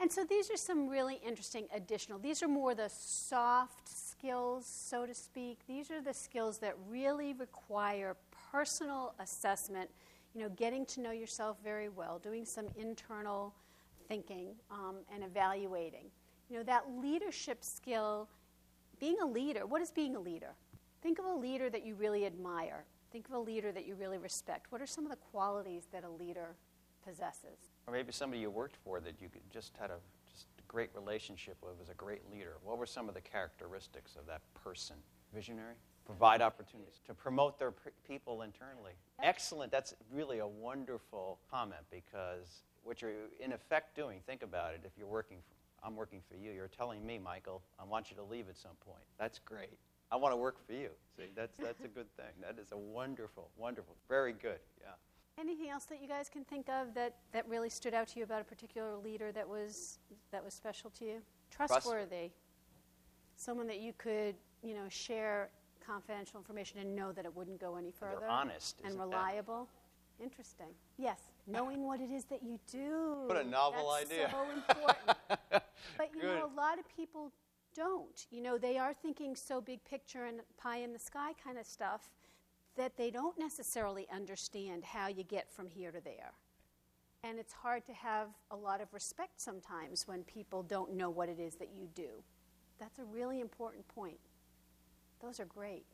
And so these are some really interesting additional. These are more the soft skills, so to speak. These are the skills that really require personal assessment, getting to know yourself very well, doing some internal thinking and evaluating. That leadership skill, being a leader, what is being a leader? Think of a leader that you really admire. Think of a leader that you really respect. What are some of the qualities that a leader possesses? Or maybe somebody you worked for that you just had a great relationship with, was a great leader. What were some of the characteristics of that person? Visionary? Provide opportunities to promote their people internally. Excellent. That's really a wonderful comment, because what you're in effect doing, think about it, if you're I'm working for you, you're telling me, Michael, I want you to leave at some point. That's great. I want to work for you. See, that's a good thing. That is a wonderful, very good, yeah. Anything else that you guys can think of that really stood out to you about a particular leader that was special to you? Trustworthy. Someone that you could, share confidential information and know that it wouldn't go any further. They're honest. And reliable. Interesting. Yes. Knowing what it is that you do. What a novel idea. That's so important. But, a lot of people don't. They are thinking so big picture and pie in the sky kind of stuff that they don't necessarily understand how you get from here to there. And it's hard to have a lot of respect sometimes when people don't know what it is that you do. That's a really important point. Those are great.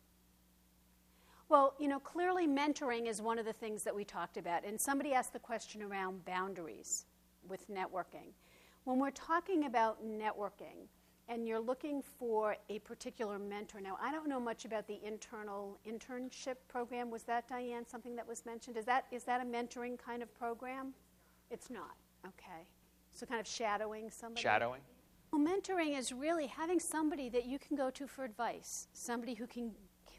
Well, clearly mentoring is one of the things that we talked about. And somebody asked the question around boundaries with networking. When we're talking about networking and you're looking for a particular mentor, now I don't know much about the internal internship program. Was that, Diane, something that was mentioned? Is that a mentoring kind of program? It's not. Okay. So kind of shadowing somebody? Shadowing? Well, mentoring is really having somebody that you can go to for advice, somebody who can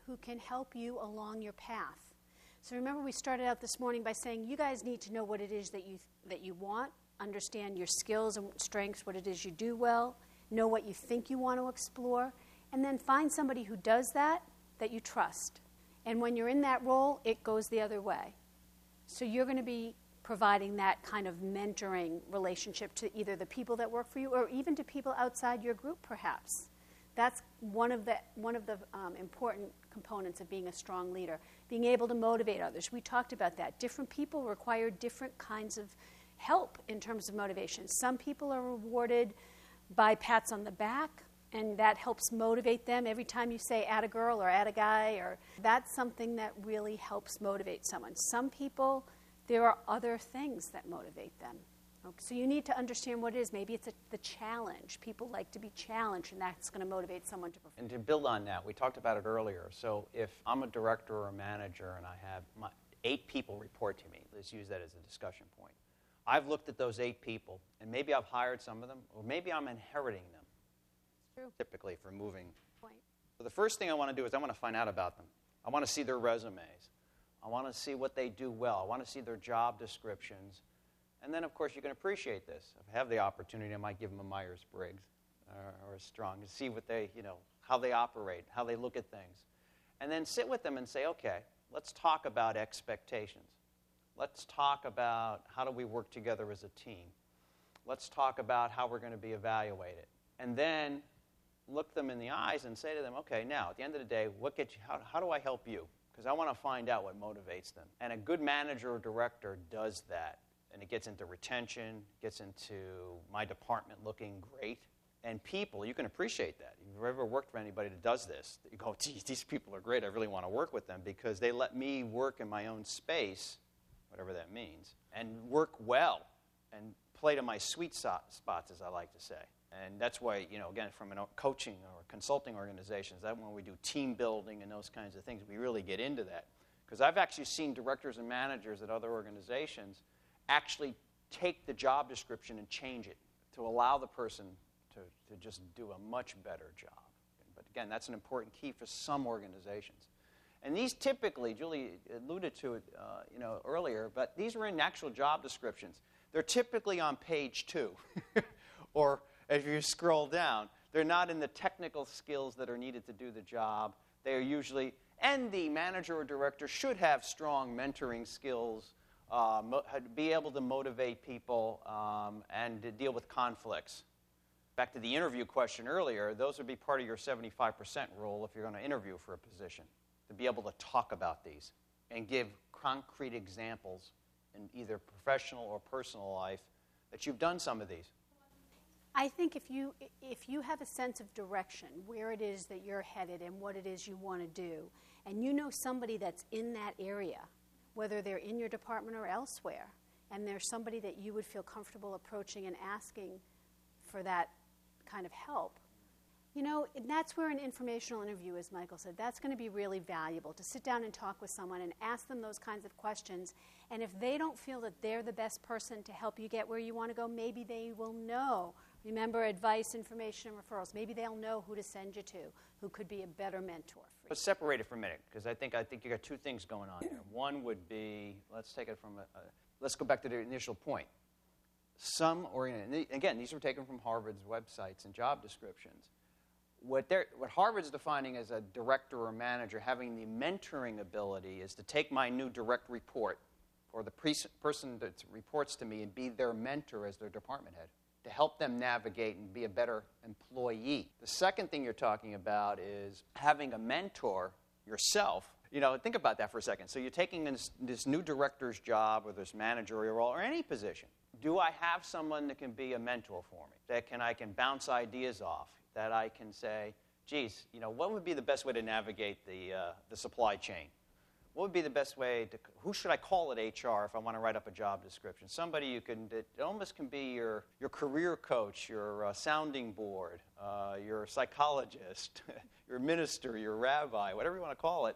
help you along your path. So remember, we started out this morning by saying you guys need to know what it is that you want, understand your skills and strengths, what it is you do well, know what you think you want to explore, and then find somebody who does that you trust. And when you're in that role, it goes the other way. So you're going to be providing that kind of mentoring relationship to either the people that work for you or even to people outside your group, perhaps. That's one of the important components of being a strong leader, being able to motivate others. We talked about that. Different people require different kinds of help in terms of motivation. Some people are rewarded by pats on the back, and that helps motivate them. Every time you say atta girl or atta guy, or that's something that really helps motivate someone. Some people, there are other things that motivate them. Okay, so you need to understand what it is. Maybe it's the challenge. People like to be challenged, and that's going to motivate someone to perform. And to build on that, we talked about it earlier. So if I'm a director or a manager and I have 8 people report to me, let's use that as a discussion point. I've looked at those 8 people, and maybe I've hired some of them, or maybe I'm inheriting them. True. Typically for moving. Point. So the first thing I want to do is I want to find out about them. I want to see their resumes. I want to see what they do well. I want to see their job descriptions. And then, of course, you can appreciate this. If I have the opportunity, I might give them a Myers-Briggs or a Strong to see what they, how they operate, how they look at things. And then sit with them and say, okay, let's talk about expectations. Let's talk about how do we work together as a team. Let's talk about how we're going to be evaluated. And then look them in the eyes and say to them, okay, now, at the end of the day, what gets you, how do I help you? Because I want to find out what motivates them. And a good manager or director does that. And it gets into retention, gets into my department looking great. And people, you can appreciate that. If you've ever worked for anybody that does this, you go, geez, these people are great. I really want to work with them because they let me work in my own space, whatever that means, and work well and play to my sweet spots, as I like to say. And that's why, again, from a coaching or consulting organizations, that's when we do team building and those kinds of things, we really get into that. Because I've actually seen directors and managers at other organizations actually take the job description and change it to allow the person to just do a much better job. But again, that's an important key for some organizations. And these typically, Julie alluded to it earlier, but these are in actual job descriptions. They're typically on page 2. Or if you scroll down, they're not in the technical skills that are needed to do the job. They are usually, and the manager or director should have strong mentoring skills, be able to motivate people, and to deal with conflicts. Back to the interview question earlier, those would be part of your 75% rule if you're going to interview for a position, to be able to talk about these and give concrete examples in either professional or personal life that you've done some of these. I think if you have a sense of direction, where it is that you're headed and what it is you want to do, and you know somebody that's in that area, whether they're in your department or elsewhere, and there's somebody that you would feel comfortable approaching and asking for that kind of help, and that's where an informational interview, as Michael said, that's going to be really valuable, to sit down and talk with someone and ask them those kinds of questions. And if they don't feel that they're the best person to help you get where you want to go, maybe they will know. Remember, advice, information, and referrals. Maybe they'll know who to send you to, who could be a better mentor for you. Let's separate it for a minute, because I think you got two things going on there. One would be, let's take it from let's go back to the initial point. Again, these were taken from Harvard's websites and job descriptions. What Harvard's defining as a director or manager having the mentoring ability is to take my new direct report, or the person that reports to me, and be their mentor as their department head, to help them navigate and be a better employee. The second thing you're talking about is having a mentor yourself. Think about that for a second. So you're taking this new director's job, or this managerial role, or any position. Do I have someone that can be a mentor for me, that I can bounce ideas off, that I can say, geez, what would be the best way to navigate the supply chain? What would be the best way who should I call at HR if I want to write up a job description? Somebody that almost can be your career coach, your sounding board, your psychologist, your minister, your rabbi, whatever you want to call it.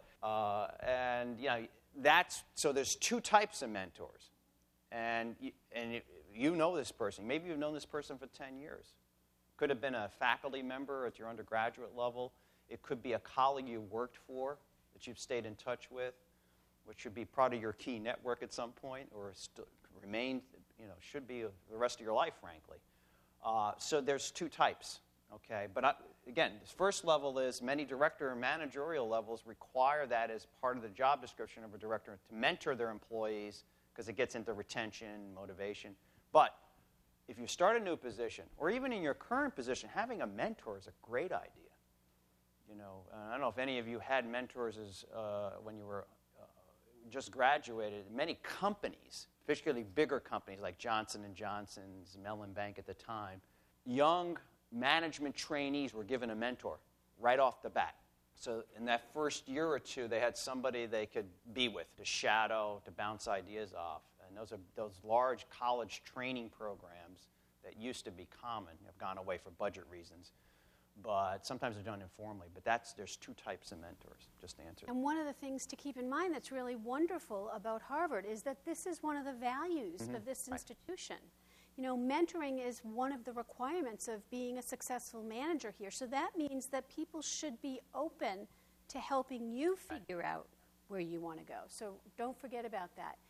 So there's two types of mentors. And you know this person. Maybe you've known this person for 10 years. Could have been a faculty member at your undergraduate level. It could be a colleague you worked for that you've stayed in touch with, which should be part of your key network at some point, or should be the rest of your life, frankly. So there's two types, okay? But again, this first level is many director and managerial levels require that as part of the job description of a director to mentor their employees, because it gets into retention, motivation. But if you start a new position, or even in your current position, having a mentor is a great idea. I don't know if any of you had mentors when you were just graduated. Many companies, particularly bigger companies like Johnson & Johnson's, Mellon Bank at the time, young management trainees were given a mentor right off the bat. So in that first year or two, they had somebody they could be with, to shadow, to bounce ideas off. And those large college training programs that used to be common have gone away for budget reasons. But sometimes they're done informally. But there's two types of mentors, just to answer. And one of the things to keep in mind that's really wonderful about Harvard is that this is one of the values of this institution. Mentoring is one of the requirements of being a successful manager here. So that means that people should be open to helping you figure out where you want to go. So don't forget about that.